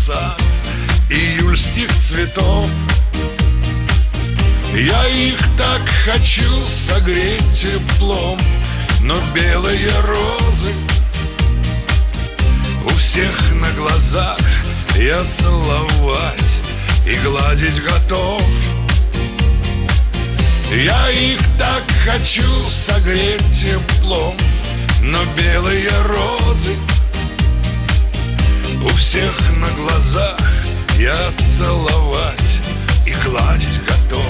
сад июльских цветов. Я их так хочу согреть теплом, но белые розы у всех на глазах я целовать и гладить готов. Я их так хочу согреть теплом, но белые розы у всех на глазах я целовать и гладить готов.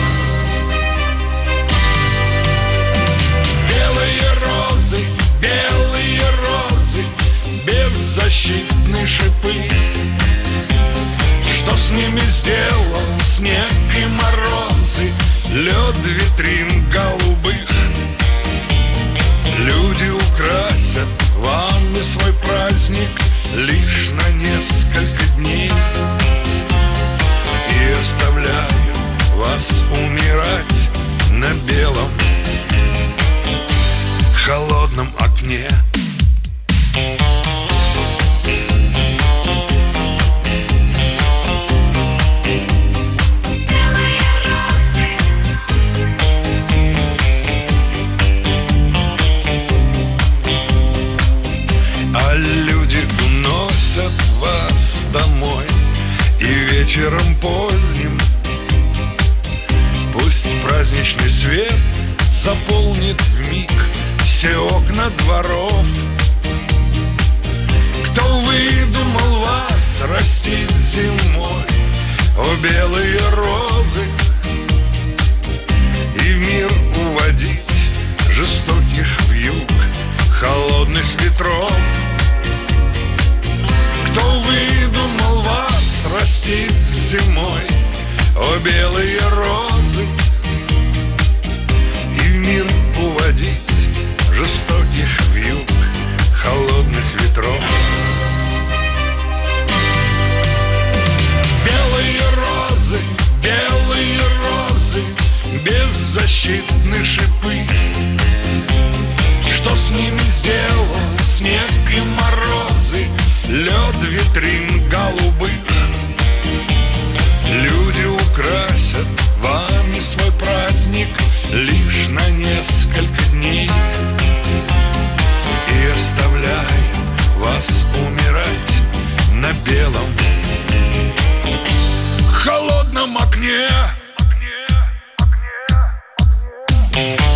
Белые розы, беззащитные шипы. Что с ними сделал снег и морозы, лед витрин голубых? Люди украсят вами свой праздник лишь на несколько дней и оставляю вас умирать на белом холодном окне. А люди уносят вас домой, и вечером поздним пусть праздничный свет заполнит вмиг все окна дворов. Кто выдумал вас растить зимой, о белые розы, и в мир уводить жестоких вьюг холодных ветров? Кто выдумал вас растить зимой, о белые розы, и в мир уводить жестоких вьюг холодных ветров? Белые розы, беззащитные шипы. Что с ними сделал снег и морозы, лед витрин голубых? Люди украсят вами свой праздник лишь на несколько дней и оставляют вас умирать на белом холодном окне.